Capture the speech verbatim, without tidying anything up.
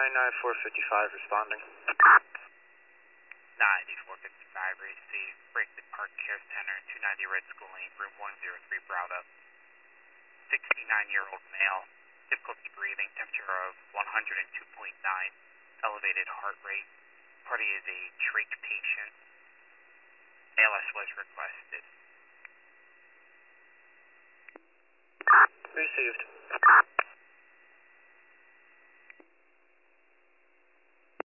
ninety-four fifty-five responding. ninety-four fifty-five, receive Braketon Park Care Center, two ninety Red School Lane, room one oh three, Browda. sixty-nine-year-old male, difficulty breathing, temperature of one hundred two point nine, elevated heart rate. Party is a trach patient. A L S was requested. Received.